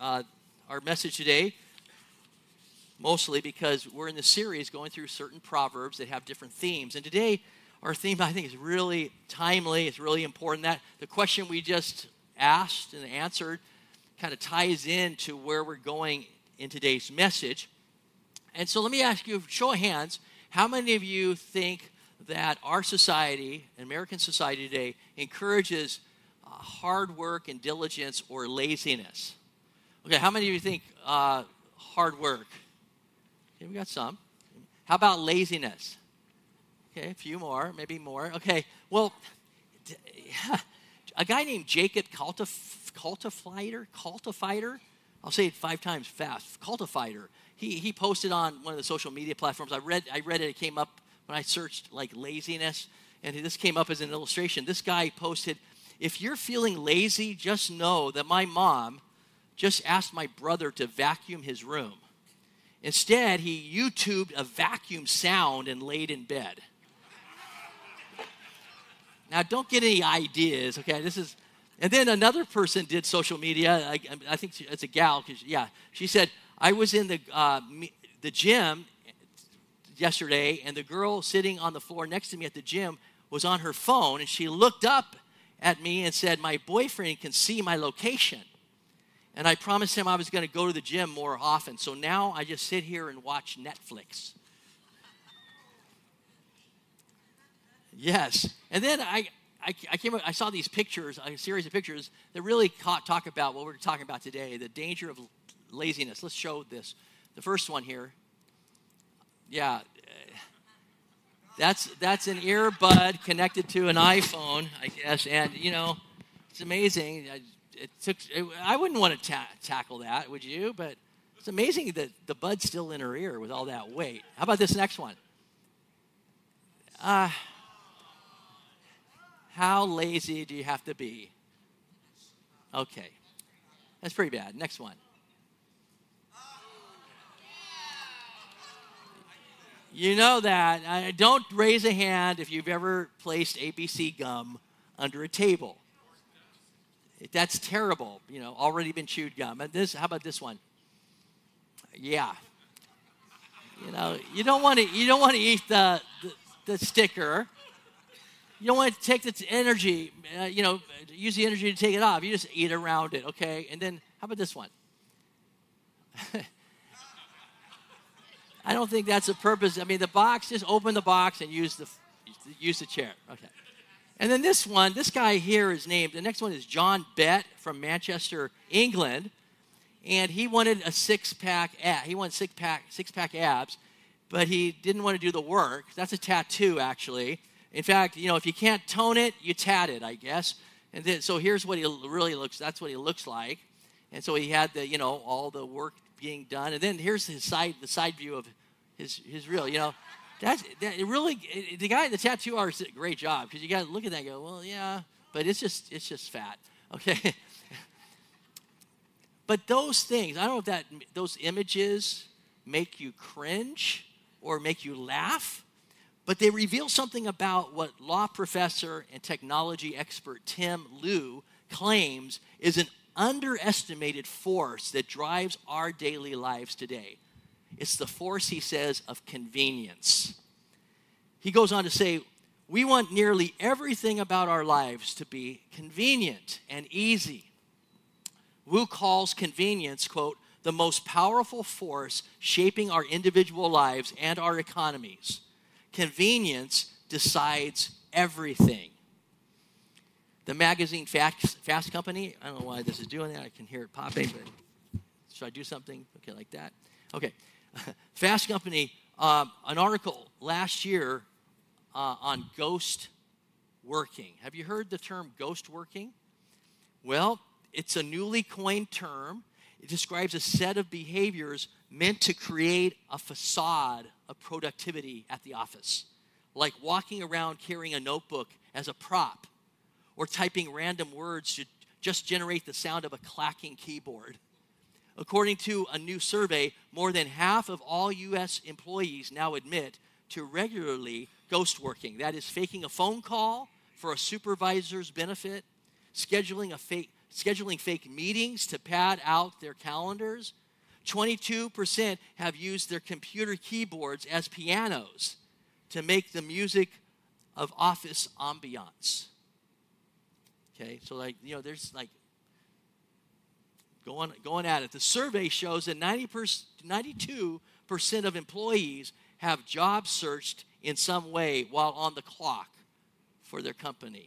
our message today, mostly because we're in the series going through certain proverbs that have different themes. And today, our theme, I think, is really timely. It's really important. That the question we just asked and answered kind of ties into where we're going in today's message. And so let me ask you, show of hands, how many of you think that our society, American society today, encourages hard work and diligence or laziness? Okay, how many of you think hard work? Okay, we got some. How about laziness? Okay, a few more, maybe more. Okay, well, a guy named Jacob Cultifighter, I'll say it 5 times fast, Cultifighter. He posted on one of the social media platforms. I read it. It came up when I searched like laziness, and this came up as an illustration. This guy posted, "If you're feeling lazy, just know that my mom just asked my brother to vacuum his room. Instead, he YouTubed a vacuum sound and laid in bed." Now, don't get any ideas, okay? And then another person did social media. I think it's a gal, she said, "I was in the gym yesterday, and the girl sitting on the floor next to me at the gym was on her phone, and she looked up at me and said, 'My boyfriend can see my location. And I promised him I was going to go to the gym more often. So now I just sit here and watch Netflix.'" Yes. And then I saw these pictures, a series of pictures that really talk about what we're talking about today, the danger of laziness. Let's show this. The first one here. Yeah. That's an earbud connected to an iPhone, I guess. And, it's amazing. I wouldn't want to tackle that, would you? But it's amazing that the bud's still in her ear with all that weight. How about this next one? How lazy do you have to be? Okay. That's pretty bad. Next one. You know that. Don't raise a hand if you've ever placed ABC gum under a table. That's terrible. Already been chewed gum. And how about this one? Yeah. You don't want to eat the sticker. You don't want to take the energy, use the energy to take it off. You just eat around it, okay? And then, how about this one? I don't think that's the purpose. I mean, the box, just open the box and use the chair. Okay. And then this one, this guy here is named, the next one is John Bett from Manchester, England. And he wanted a six-pack abs, but he didn't want to do the work. That's a tattoo, actually. In fact, if you can't tone it, you tat it, I guess. And then, so here's what that's what he looks like. And so he had all the work being done. And then here's the side view of his real, the guy, the tattoo artist did a great job, because you got to look at that and go, well, yeah, but it's just fat, okay? But those things, I don't know if those images make you cringe or make you laugh, but they reveal something about what law professor and technology expert Tim Liu claims is an underestimated force that drives our daily lives today. It's the force, he says, of convenience. He goes on to say, we want nearly everything about our lives to be convenient and easy. Wu calls convenience, quote, the most powerful force shaping our individual lives and our economies. Convenience decides everything. The magazine Fast Company, I don't know why this is doing that. I can hear it popping, but should I do something? Okay, like that. Okay. Fast Company, an article last year on ghost working. Have you heard the term ghost working? Well, it's a newly coined term. It describes a set of behaviors meant to create a facade of productivity at the office, like walking around carrying a notebook as a prop, or typing random words to just generate the sound of a clacking keyboard. According to a new survey, more than half of all U.S. employees now admit to regularly ghost working. That is, faking a phone call for a supervisor's benefit, scheduling a scheduling fake meetings to pad out their calendars. 22% have used their computer keyboards as pianos to make the music of office ambiance. Okay, so there's going at it. The survey shows that 92% of employees have job searched in some way while on the clock for their company.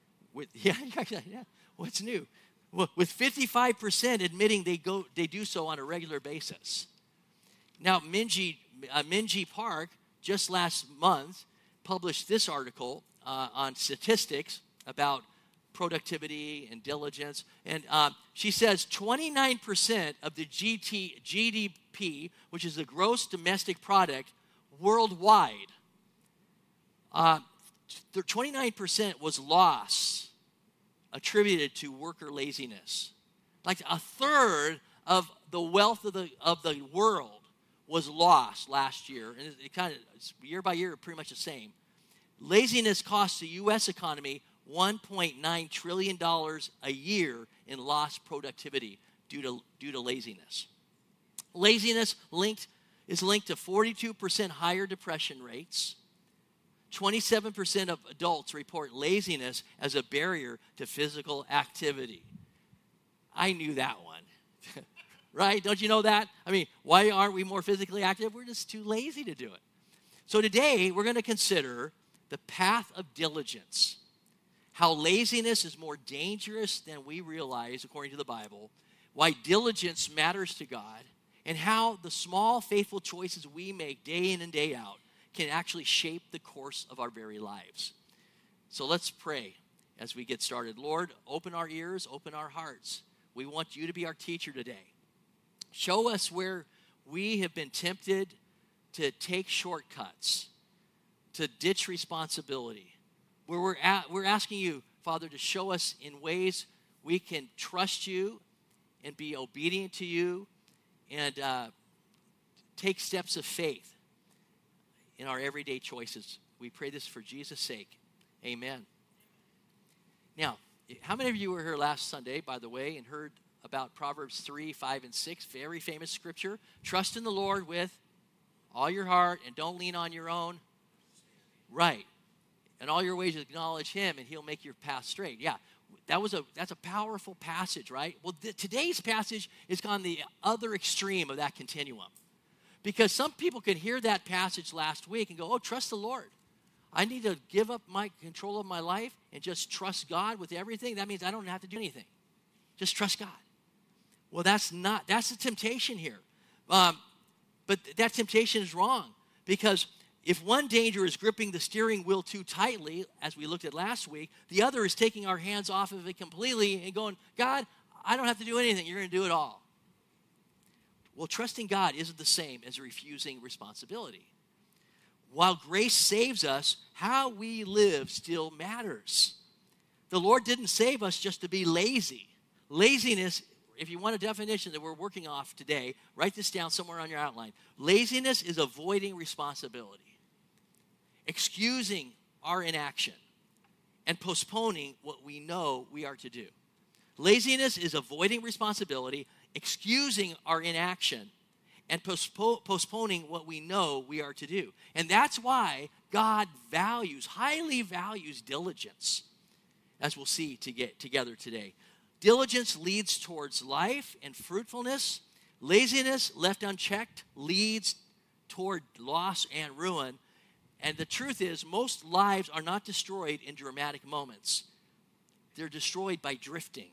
What's new? With 55% admitting they do so on a regular basis. Now, Minji Park, just last month, published this article on statistics about productivity and diligence. And she says 29% of the GDP, which is the gross domestic product worldwide, 29% was loss attributed to worker laziness. Like a third of the wealth of the world was lost last year, and it kind of year by year pretty much the same. Laziness costs the U.S. economy $1.9 trillion a year in lost productivity due to laziness. Laziness is linked to 42% higher depression rates. 27% of adults report laziness as a barrier to physical activity. I knew that one. Right? Don't you know that? I mean, why aren't we more physically active? We're just too lazy to do it. So today, we're going to consider the path of diligence, how laziness is more dangerous than we realize according to the Bible, why diligence matters to God, and how the small, faithful choices we make day in and day out can actually shape the course of our very lives. So let's pray as we get started. Lord, open our ears, open our hearts. We want you to be our teacher today. Show us where we have been tempted to take shortcuts, to ditch responsibility. Where we're asking you, Father, to show us in ways we can trust you and be obedient to you and take steps of faith in our everyday choices. We pray this for Jesus' sake. Amen. Now, how many of you were here last Sunday, by the way, and heard about Proverbs 3, 5, and 6, very famous scripture? Trust in the Lord with all your heart and don't lean on your own. Right. And all your ways acknowledge him and he'll make your path straight. Yeah, that's a powerful passage, right? Well, today's passage is on the other extreme of that continuum. Because some people can hear that passage last week and go, oh, trust the Lord. I need to give up my control of my life and just trust God with everything. That means I don't have to do anything. Just trust God. Well, that's the temptation here. But that temptation is wrong, because if one danger is gripping the steering wheel too tightly, as we looked at last week, the other is taking our hands off of it completely and going, God, I don't have to do anything. You're going to do it all. Well, trusting God isn't the same as refusing responsibility. While grace saves us, how we live still matters. The Lord didn't save us just to be lazy. Laziness, if you want a definition that we're working off today, write this down somewhere on your outline. Laziness is avoiding responsibility, excusing our inaction, and postponing what we know we are to do. Laziness is avoiding responsibility, excusing our inaction, and postponing what we know we are to do. And that's why God highly values diligence, as we'll see together today. Diligence leads towards life and fruitfulness. Laziness, left unchecked, leads toward loss and ruin. And the truth is, most lives are not destroyed in dramatic moments. They're destroyed by drifting.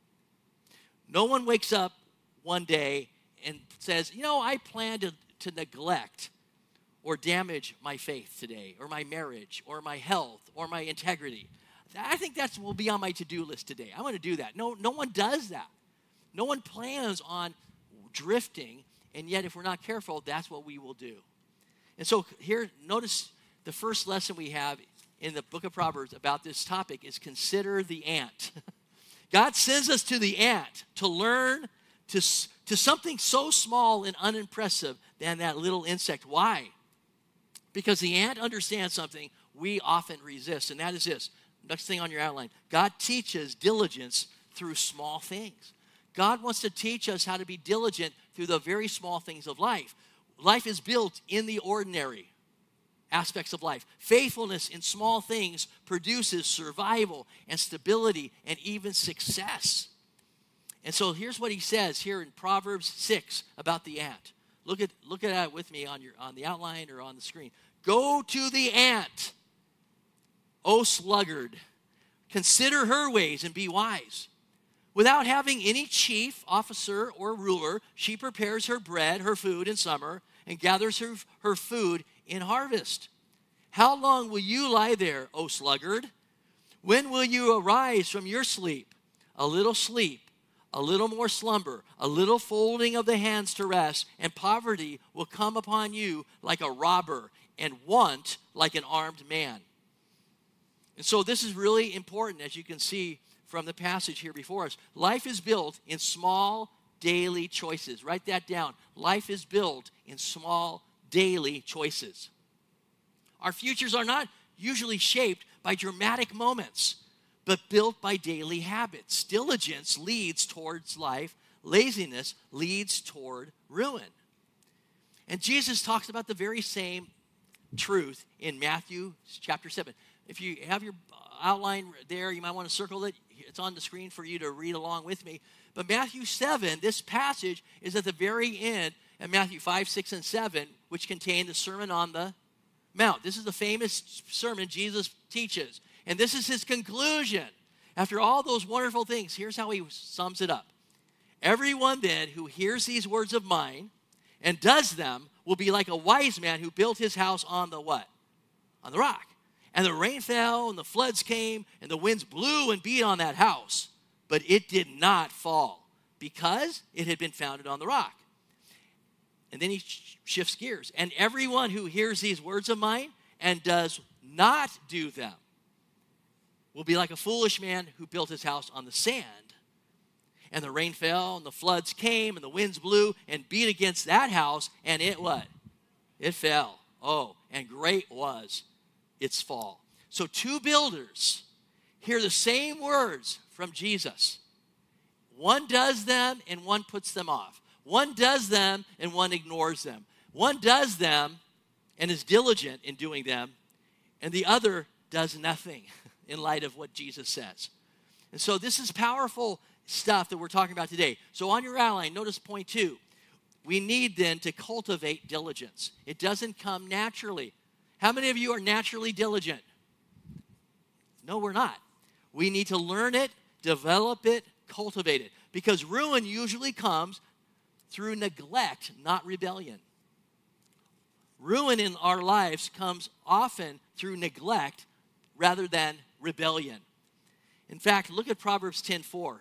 No one wakes up one day and says, I plan to neglect or damage my faith today, or my marriage, or my health, or my integrity. I think that will be on my to-do list today. I want to do that. No one does that. No one plans on drifting, and yet if we're not careful, that's what we will do. And so here, notice the first lesson we have in the book of Proverbs about this topic is consider the ant. God sends us to the ant to learn to something so small and unimpressive than that little insect. Why? Because the ant understands something we often resist, and that is this. Next thing on your outline. God teaches diligence through small things. God wants to teach us how to be diligent through the very small things of life. Life is built in the ordinary aspects of life. Faithfulness in small things produces survival and stability and even success. And so here's what he says here in Proverbs 6 about the ant. Look at that with me on the outline or on the screen. Go to the ant, O sluggard. Consider her ways and be wise. Without having any chief, officer, or ruler, she prepares her bread, her food in summer, and gathers her food in harvest. How long will you lie there, O sluggard? When will you arise from your sleep? A little sleep, a little more slumber, a little folding of the hands to rest, and poverty will come upon you like a robber, and want like an armed man. And so this is really important, as you can see from the passage here before us. Life is built in small daily choices. Write that down. Life is built in small daily choices. Our futures are not usually shaped by dramatic moments, but built by daily habits. Diligence leads towards life. Laziness leads toward ruin. And Jesus talks about the very same truth in Matthew chapter 7. If you have your outline there, you might want to circle it. It's on the screen for you to read along with me. But Matthew 7, this passage is at the very end of Matthew 5, 6, and 7, which contain the Sermon on the Mount. This is the famous sermon Jesus teaches. And this is his conclusion. After all those wonderful things, here's how he sums it up. Everyone then who hears these words of mine and does them will be like a wise man who built his house on the what? On the rock. And the rain fell, and the floods came, and the winds blew and beat on that house. But it did not fall, because it had been founded on the rock. And then he shifts gears. And everyone who hears these words of mine and does not do them will be like a foolish man who built his house on the sand. And the rain fell, and the floods came, and the winds blew and beat against that house, and it what? It fell. Oh, and great was its fall. So two builders hear the same words from Jesus. One does them and one puts them off. One does them and one ignores them. One does them and is diligent in doing them, and the other does nothing in light of what Jesus says. And so this is powerful stuff that we're talking about today. So on your outline, notice point 2. We need then to cultivate diligence. It doesn't come naturally. How many of you are naturally diligent? No, we're not. We need to learn it, develop it, cultivate it. Because ruin usually comes through neglect, not rebellion. Ruin in our lives comes often through neglect rather than rebellion. In fact, look at Proverbs 10:4.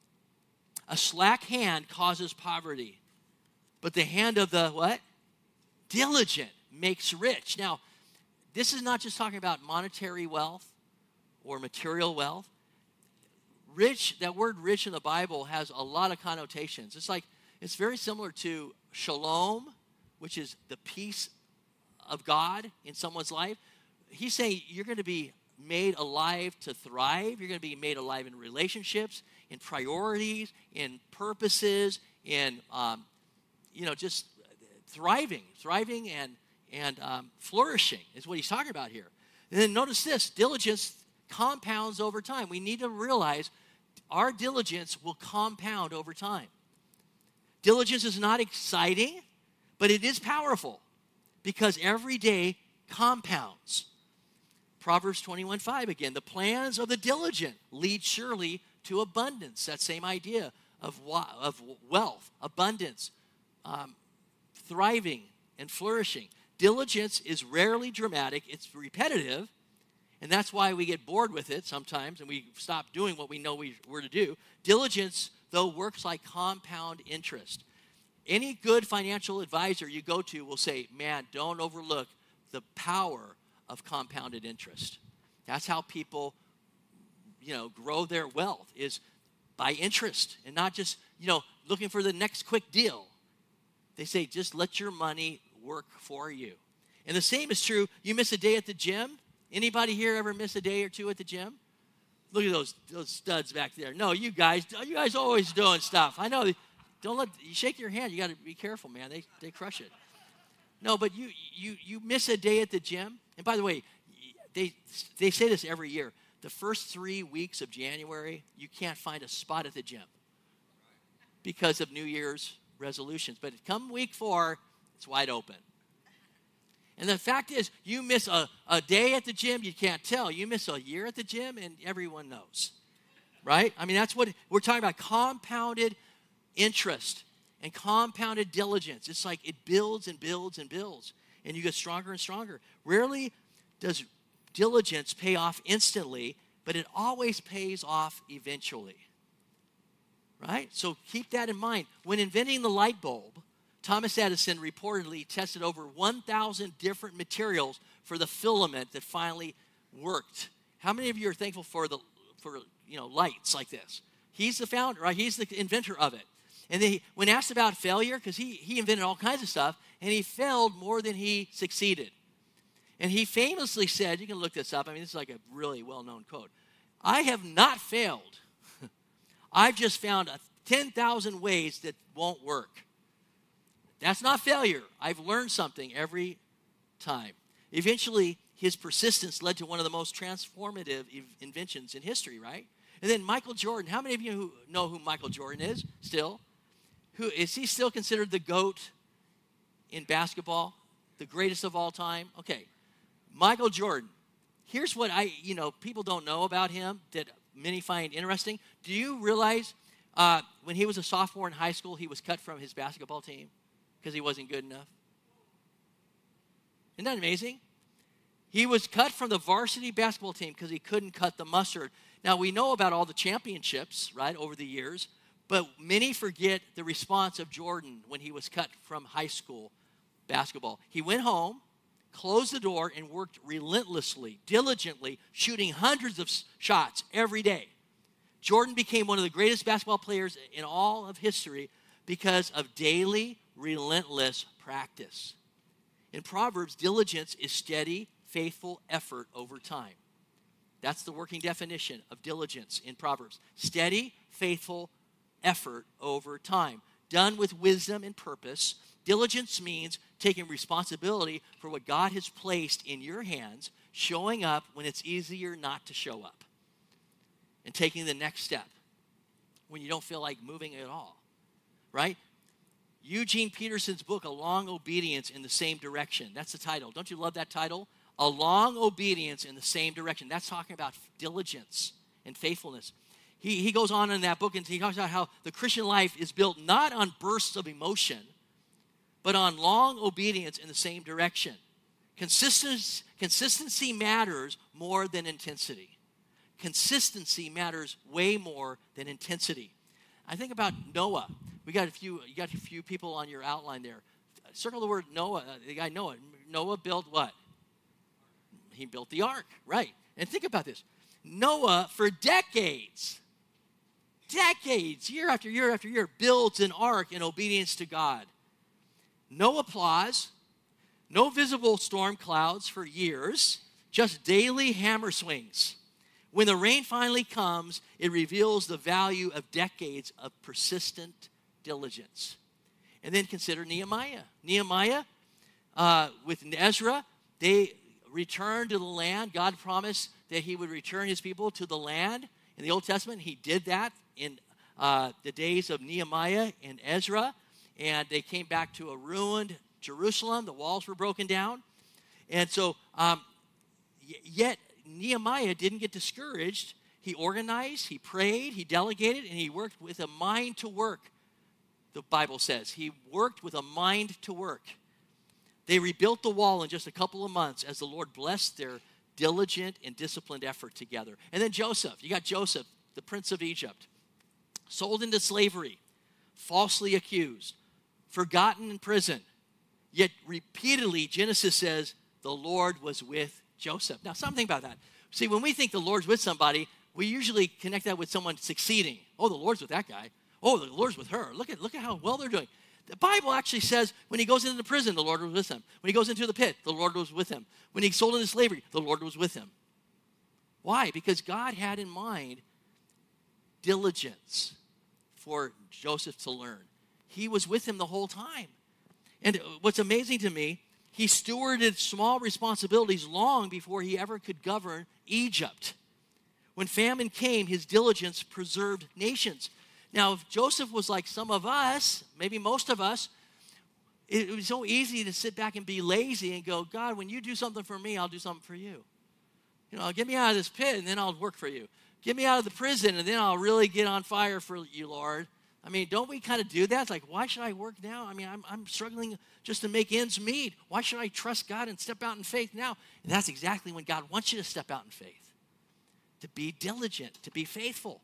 A slack hand causes poverty, but the hand of the what? Diligent makes rich. Now, this is not just talking about monetary wealth or material wealth. Rich, that word rich in the Bible has a lot of connotations. It's very similar to shalom, which is the peace of God in someone's life. He's saying you're going to be made alive to thrive. You're going to be made alive in relationships, in priorities, in purposes, in just thriving and flourishing is what he's talking about here. And then notice this, diligence compounds over time. We need to realize our diligence will compound over time. Diligence is not exciting, but it is powerful because every day compounds. Proverbs 21:5 again, the plans of the diligent lead surely to abundance. That same idea of wealth, abundance, thriving, and flourishing. Diligence is rarely dramatic. It's repetitive, and that's why we get bored with it sometimes, and we stop doing what we know we're to do. Diligence, though, works like compound interest. Any good financial advisor you go to will say, man, don't overlook the power of compounded interest. That's how people, grow their wealth, is by interest and not just, looking for the next quick deal. They say, just let your money work for you. And the same is true. You miss a day at the gym. Anybody here ever miss a day or two at the gym? Look at those studs back there. No, you guys always doing stuff. I know. Don't let you shake your hand. You got to be careful, man. They crush it. No, but you miss a day at the gym. And by the way, they say this every year. The first 3 weeks of January, you can't find a spot at the gym because of New Year's resolutions. But come week 4, it's wide open. And the fact is, you miss a day at the gym, you can't tell. You miss a year at the gym, and everyone knows, right? I mean, that's what we're talking about, compounded interest and compounded diligence. It's like it builds and builds and builds, and you get stronger and stronger. Rarely does diligence pay off instantly, but it always pays off eventually, right? So keep that in mind. When inventing the light bulb, Thomas Edison reportedly tested over 1,000 different materials for the filament that finally worked. How many of you are thankful for lights like this? He's the founder, right? He's the inventor of it. And when asked about failure, because he invented all kinds of stuff, and he failed more than he succeeded. And he famously said, you can look this up, I mean, this is like a really well-known quote, "I have not failed. I've just found 10,000 ways that won't work." That's not failure. I've learned something every time. Eventually, his persistence led to one of the most transformative inventions in history, right? And then Michael Jordan. How many of you know who Michael Jordan is still? Is he still considered the GOAT in basketball? The greatest of all time? Okay. Michael Jordan. Here's what people don't know about him that many find interesting. Do you realize when he was a sophomore in high school, he was cut from his basketball team because he wasn't good enough? Isn't that amazing? He was cut from the varsity basketball team because he couldn't cut the mustard. Now, we know about all the championships, right, over the years, but many forget the response of Jordan when he was cut from high school basketball. He went home, closed the door, and worked relentlessly, diligently, shooting hundreds of shots every day. Jordan became one of the greatest basketball players in all of history because of daily, relentless practice. In Proverbs, diligence is steady, faithful effort over time. That's the working definition of diligence in Proverbs. Steady, faithful effort over time. Done with wisdom and purpose. Diligence means taking responsibility for what God has placed in your hands, showing up when it's easier not to show up, and taking the next step when you don't feel like moving at all, right? Eugene Peterson's book, A Long Obedience in the Same Direction. That's the title. Don't you love that title? A long obedience in the same direction. That's talking about diligence and faithfulness. He goes on in that book and he talks about how the Christian life is built not on bursts of emotion, but on long obedience in the same direction. Consistency matters more than intensity. Consistency matters way more than intensity. I think about Noah. You got a few people on your outline there. Circle the word Noah. The guy Noah. Noah built what? He built the ark, right? And think about this. Noah, for decades, year after year after year, builds an ark in obedience to God. No applause, no visible storm clouds for years, just daily hammer swings. When the rain finally comes, it reveals the value of decades of persistent diligence. And then consider Nehemiah. Nehemiah, with Ezra, they returned to the land. God promised that he would return his people to the land. In the Old Testament, he did that in the days of Nehemiah and Ezra. And they came back to a ruined Jerusalem. The walls were broken down. And so, yet Nehemiah didn't get discouraged. He organized, he prayed, he delegated, and he worked with a mind to work, the Bible says. He worked with a mind to work. They rebuilt the wall in just a couple of months as the Lord blessed their diligent and disciplined effort together. And then Joseph. You got Joseph, the prince of Egypt, sold into slavery, falsely accused, forgotten in prison. Yet repeatedly, Genesis says, the Lord was with Joseph. Now, something about that. See, when we think the Lord's with somebody, we usually connect that with someone succeeding. Oh, the Lord's with that guy. Oh, the Lord's with her. Look at how well they're doing. The Bible actually says when he goes into the prison, the Lord was with him. When he goes into the pit, the Lord was with him. When he sold into slavery, the Lord was with him. Why? Because God had in mind diligence for Joseph to learn. He was with him the whole time. And what's amazing to me, he stewarded small responsibilities long before he ever could govern Egypt. When famine came, his diligence preserved nations. Now, if Joseph was like some of us, maybe most of us, it was so easy to sit back and be lazy and go, God, when you do something for me, I'll do something for you. Get me out of this pit, and then I'll work for you. Get me out of the prison, and then I'll really get on fire for you, Lord. I mean, don't we kind of do that? It's like, why should I work now? I mean, I'm struggling just to make ends meet. Why should I trust God and step out in faith now? And that's exactly when God wants you to step out in faith, to be diligent, to be faithful.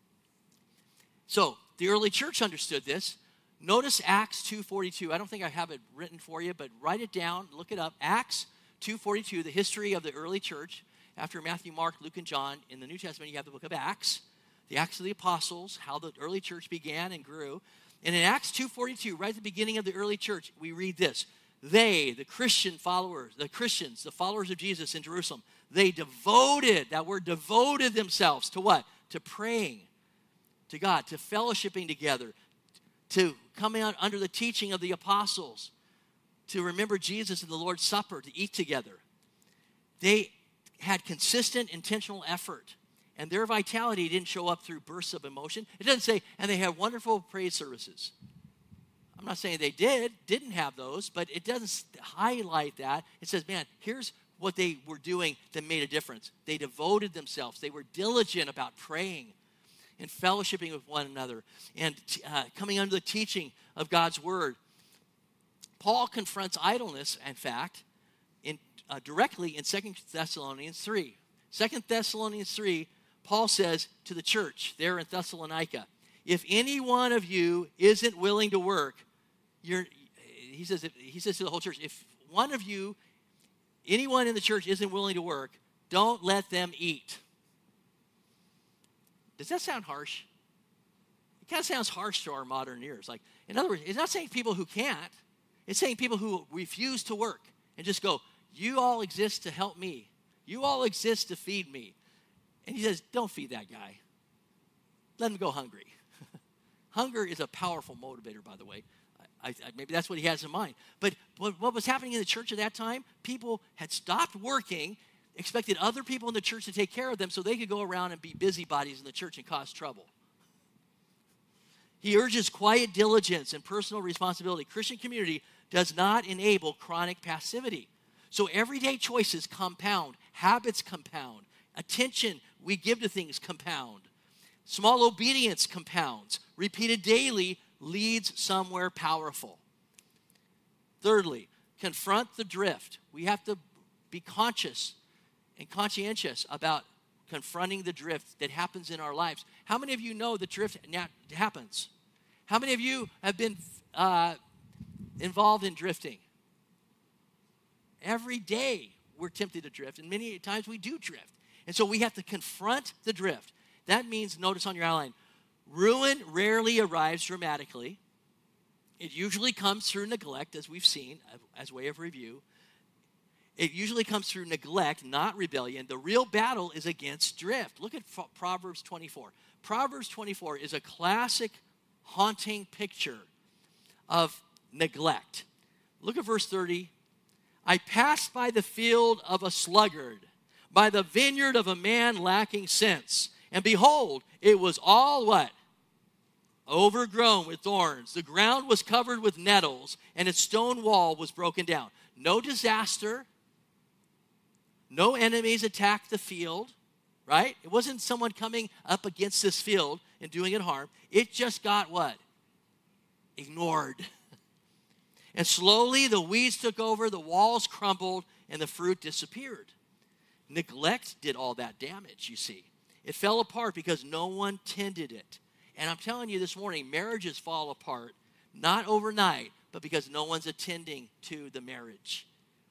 So the early church understood this. Notice Acts 2:42. I don't think I have it written for you, but write it down, look it up. Acts 2:42, the history of the early church. After Matthew, Mark, Luke, and John, in the New Testament, you have the book of Acts, the Acts of the Apostles, how the early church began and grew. And in Acts 2:42, right at the beginning of the early church, we read this. They, the Christian followers, the Christians, the followers of Jesus in Jerusalem, they devoted, that word devoted themselves to what? To praying to God, to fellowshipping together, to coming out under the teaching of the apostles, to remember Jesus in the Lord's Supper, to eat together. They had consistent, intentional effort. And their vitality didn't show up through bursts of emotion. It doesn't say, and they had wonderful praise services. I'm not saying they didn't have those, but it doesn't highlight that. It says, man, here's what they were doing that made a difference. They devoted themselves. They were diligent about praying and fellowshipping with one another and coming under the teaching of God's word. Paul confronts idleness, in fact, directly in 2 Thessalonians 3. 2 Thessalonians 3, Paul says to the church there in Thessalonica, if any one of you isn't willing to work, he says to the whole church, if one of you, anyone in the church isn't willing to work, don't let them eat. Does that sound harsh? It kind of sounds harsh to our modern ears. Like, in other words, it's not saying people who can't. It's saying people who refuse to work and just go, you all exist to help me. You all exist to feed me. And he says, don't feed that guy. Let him go hungry. Hunger is a powerful motivator, by the way. Maybe that's what he has in mind. But what was happening in the church at that time, people had stopped working, expected other people in the church to take care of them so they could go around and be busybodies in the church and cause trouble. He urges quiet diligence and personal responsibility. Christian community does not enable chronic passivity. So everyday choices compound, habits compound, attention we give to things compound. Small obedience compounds. Repeated daily leads somewhere powerful. Thirdly, confront the drift. We have to be conscious and conscientious about confronting the drift that happens in our lives. How many of you know the drift happens? How many of you have been involved in drifting? Every day we're tempted to drift, and many times we do drift. And so we have to confront the drift. That means, notice on your outline, ruin rarely arrives dramatically. It usually comes through neglect, as we've seen, as way of review. It usually comes through neglect, not rebellion. The real battle is against drift. Look at Proverbs 24. Proverbs 24 is a classic haunting picture of neglect. Look at verse 30. I passed by the field of a sluggard, by the vineyard of a man lacking sense. And behold, it was all what? Overgrown with thorns. The ground was covered with nettles, and its stone wall was broken down. No disaster. No enemies attacked the field, right? It wasn't someone coming up against this field and doing it harm. It just got what? Ignored. And slowly the weeds took over, the walls crumbled, and the fruit disappeared. Neglect did all that damage, you see. It fell apart because no one tended it. And I'm telling you this morning, marriages fall apart, not overnight, but because no one's attending to the marriage.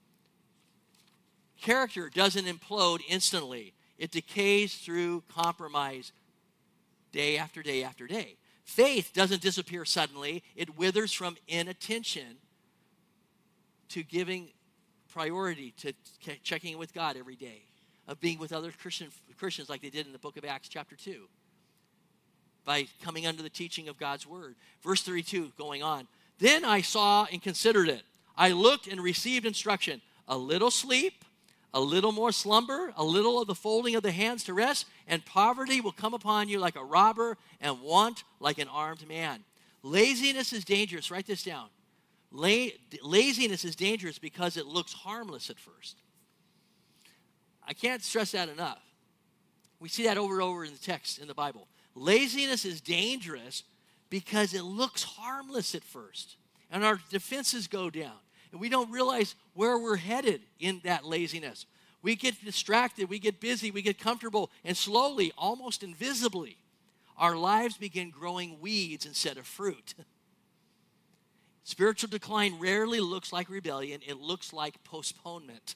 Character doesn't implode instantly. It decays through compromise day after day after day. Faith doesn't disappear suddenly. It withers from inattention to giving priority to checking in with God every day. of being with other Christians like they did in the book of Acts chapter 2, by coming under the teaching of God's word. Verse 32 going on. Then I saw and considered it. I looked and received instruction. A little sleep, a little more slumber, a little of the folding of the hands to rest, and poverty will come upon you like a robber, and want like an armed man. Laziness is dangerous. Write this down. Laziness is dangerous because it looks harmless at first. I can't stress that enough. We see that over and over in the text in the Bible. Laziness is dangerous because it looks harmless at first, and our defenses go down, and we don't realize where we're headed in that laziness. We get distracted, we get busy, we get comfortable, and slowly, almost invisibly, our lives begin growing weeds instead of fruit. Spiritual decline rarely looks like rebellion. It looks like postponement.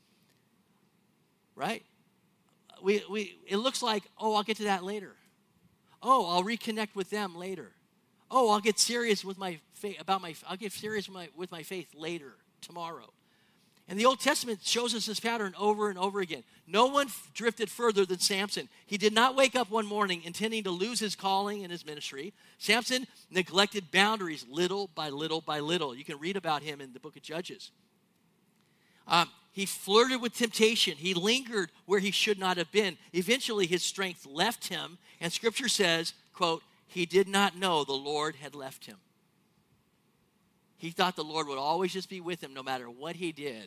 Right? It looks like, oh, I'll get to that later. Oh, I'll reconnect with them later. Oh, I'll get serious with my faith I'll get serious with my faith later, tomorrow. And the Old Testament shows us this pattern over and over again. No one drifted further than Samson. He did not wake up one morning intending to lose his calling and his ministry. Samson neglected boundaries little by little by little. You can read about him in the book of Judges. He flirted with temptation. He lingered where he should not have been. Eventually, his strength left him, and Scripture says, quote, he did not know the Lord had left him. He thought the Lord would always just be with him no matter what he did.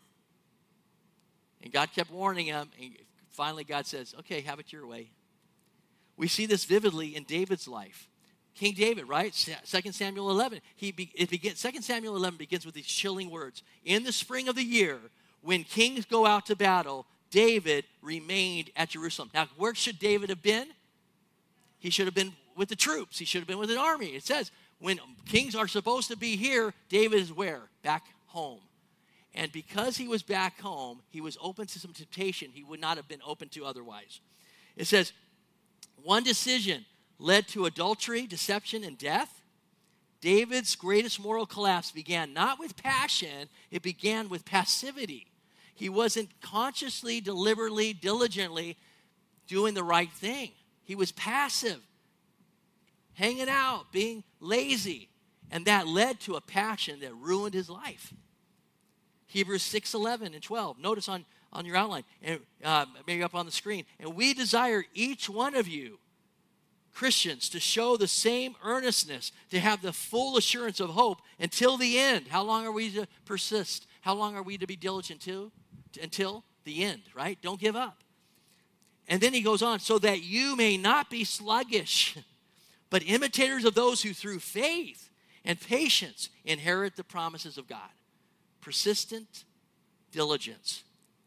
And God kept warning him, and finally God says, okay, have it your way. We see this vividly in David's life. King David, right? 2 Samuel 11. 2 Samuel 11 begins with these chilling words. In the spring of the year, when kings go out to battle, David remained at Jerusalem. Now, where should David have been? He should have been with the troops. He should have been with an army. It says, when kings are supposed to be here, David is where? Back home. And because he was back home, he was open to some temptation he would not have been open to otherwise. It says, one decision led to adultery, deception, and death. David's greatest moral collapse began not with passion, it began with passivity. He wasn't consciously, deliberately, diligently doing the right thing. He was passive, hanging out, being lazy, and that led to a passion that ruined his life. Hebrews 6:11 and 12. Notice on your outline, and maybe up on the screen. And we desire each one of you, Christians, to show the same earnestness, to have the full assurance of hope until the end. How long are we to persist? How long are we to be diligent until the end, right? Don't give up. And then he goes on, so that you may not be sluggish, but imitators of those who through faith and patience inherit the promises of God. Persistent diligence.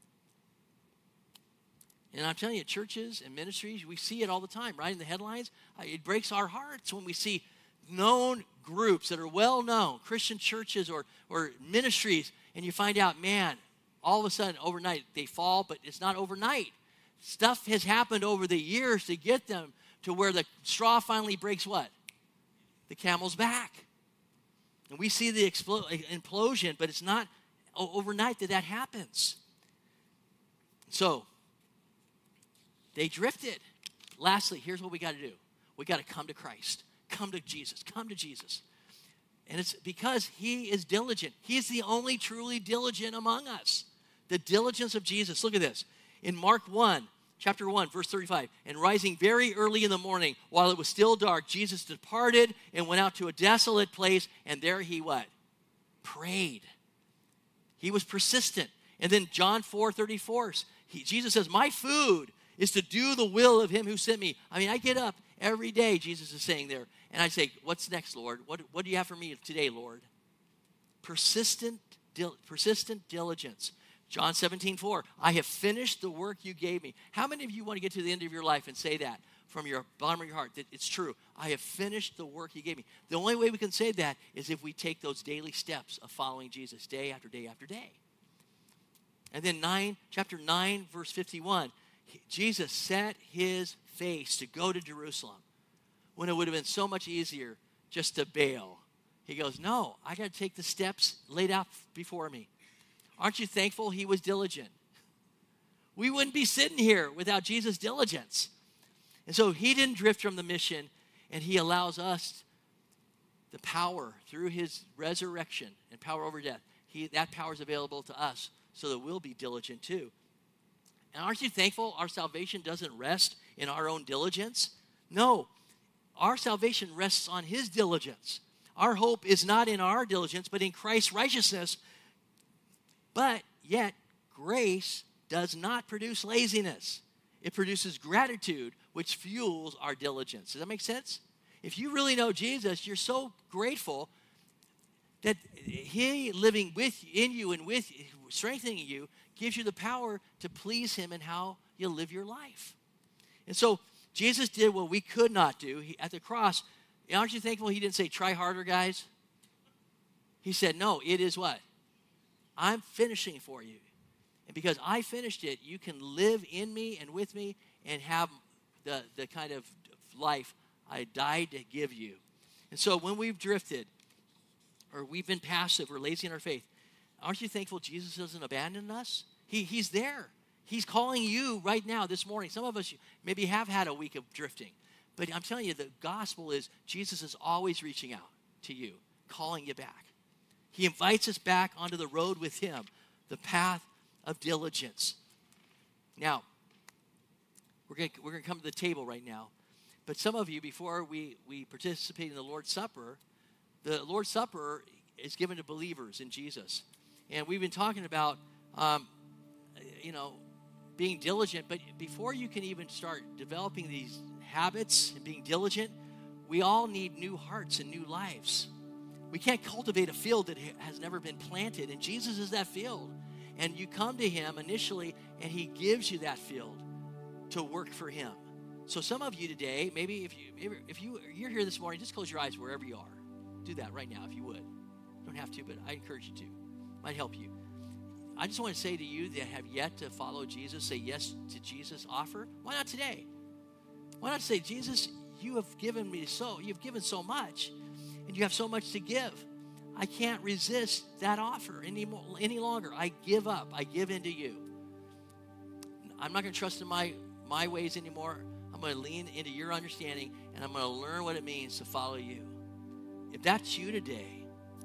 And I'm telling you, churches and ministries, we see it all the time, right? In the headlines, it breaks our hearts when we see known groups that are well known, Christian churches or ministries, and you find out, man, all of a sudden overnight they fall, but it's not overnight. Stuff has happened over the years to get them to where the straw finally breaks what? The camel's back. And we see the implosion, but it's not overnight that happens. So, they drifted. Lastly, here's what we got to do. We got to come to Christ. Come to Jesus. Come to Jesus. And it's because he is diligent. He's the only truly diligent among us. The diligence of Jesus. Look at this. In Mark 1, chapter 1, verse 35, and rising very early in the morning, while it was still dark, Jesus departed and went out to a desolate place, and there he what? Prayed. He was persistent. And then John 4:34, Jesus says, my food is to do the will of him who sent me. I mean, I get up every day, Jesus is saying there, and I say, what's next, Lord? What do you have for me today, Lord? Persistent diligence. John 17:4, I have finished the work you gave me. How many of you want to get to the end of your life and say that from your bottom of your heart, that it's true? I have finished the work you gave me. The only way we can say that is if we take those daily steps of following Jesus day after day after day. And then chapter 9, verse 51, Jesus set his face to go to Jerusalem when it would have been so much easier just to bail. He goes, no, I got to take the steps laid out before me. Aren't you thankful he was diligent? We wouldn't be sitting here without Jesus' diligence. And so he didn't drift from the mission, and he allows us the power through his resurrection and power over death. That power is available to us so that we'll be diligent too. And aren't you thankful our salvation doesn't rest in our own diligence? No, our salvation rests on his diligence. Our hope is not in our diligence, but in Christ's righteousness. But yet, grace does not produce laziness. It produces gratitude, which fuels our diligence. Does that make sense? If you really know Jesus, you're so grateful that he living in you and with you, strengthening you, gives you the power to please him in how you live your life. And so Jesus did what we could not do. At the cross, aren't you thankful he didn't say, try harder, guys? He said, no, it is what? I'm finishing for you. And because I finished it, you can live in me and with me and have the kind of life I died to give you. And so when we've drifted or we've been passive or lazy in our faith, aren't you thankful Jesus doesn't abandon us? He's there. He's calling you right now this morning. Some of us maybe have had a week of drifting. But I'm telling you, the gospel is Jesus is always reaching out to you, calling you back. He invites us back onto the road with him, the path of diligence. Now, we're going to come to the table right now. But some of you, before we participate in the Lord's Supper is given to believers in Jesus. And we've been talking about, being diligent. But before you can even start developing these habits and being diligent, we all need new hearts and new lives. We can't cultivate a field that has never been planted. And Jesus is that field. And you come to him initially, and he gives you that field to work for him. So some of you today, maybe if you're here this morning, just close your eyes wherever you are. Do that right now if you would. You don't have to, but I encourage you to. Might help you. I just want to say to you that have yet to follow Jesus, say yes to Jesus' offer. Why not today? Why not say, Jesus, you have given me you've given so much, and you have so much to give. I can't resist that offer any longer. I give up. I give in to you. I'm not going to trust in my ways anymore. I'm going to lean into your understanding, and I'm going to learn what it means to follow you. If that's you today,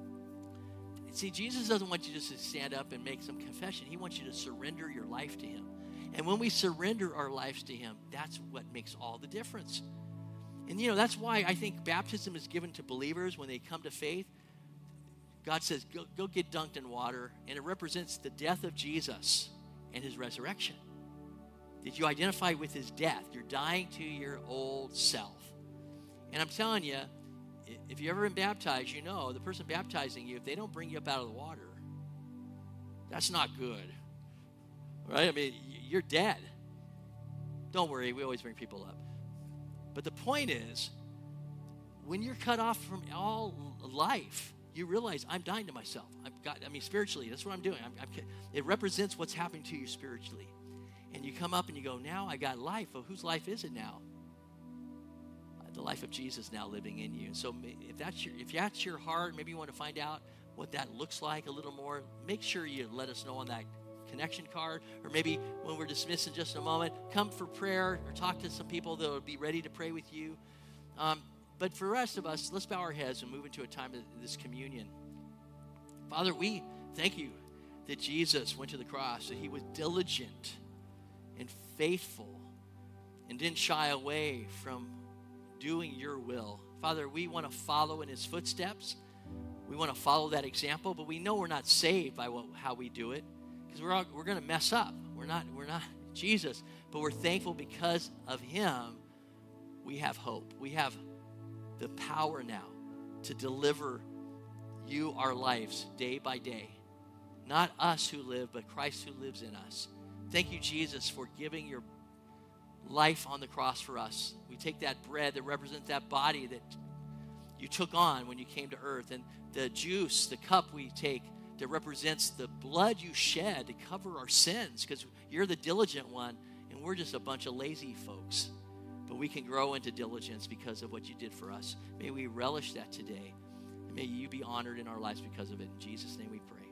see, Jesus doesn't want you just to stand up and make some confession. He wants you to surrender your life to him. And when we surrender our lives to him, that's what makes all the difference. And, that's why I think baptism is given to believers when they come to faith. God says, go get dunked in water, and it represents the death of Jesus and his resurrection. Did you identify with his death? You're dying to your old self. And I'm telling you, if you've ever been baptized, you know the person baptizing you, if they don't bring you up out of the water, that's not good. Right? I mean, you're dead. Don't worry, we always bring people up. But the point is, when you're cut off from all life, you realize I'm dying to myself. Spiritually, that's what I'm doing. It represents what's happening to you spiritually. And you come up and you go, now I got life. Well, whose life is it now? The life of Jesus now living in you. So if that's your heart, maybe you want to find out what that looks like a little more, make sure you let us know on that connection card, or maybe when we're dismissed in just a moment, come for prayer or talk to some people that will be ready to pray with you. But for the rest of us, let's bow our heads and move into a time of this communion. Father, we thank you that Jesus went to the cross, that he was diligent and faithful and didn't shy away from doing your will. Father, we want to follow in his footsteps. We want to follow that example, but we know we're not saved by how we do it, because we're going to mess up. We're not Jesus, but we're thankful because of him. We have hope. We have the power now to deliver you our lives day by day. Not us who live, but Christ who lives in us. Thank you, Jesus, for giving your life on the cross for us. We take that bread that represents that body that you took on when you came to earth, and the juice, the cup we take that represents the blood you shed to cover our sins, because you're the diligent one and we're just a bunch of lazy folks. But we can grow into diligence because of what you did for us. May we relish that today, and may you be honored in our lives because of it. In Jesus' name we pray.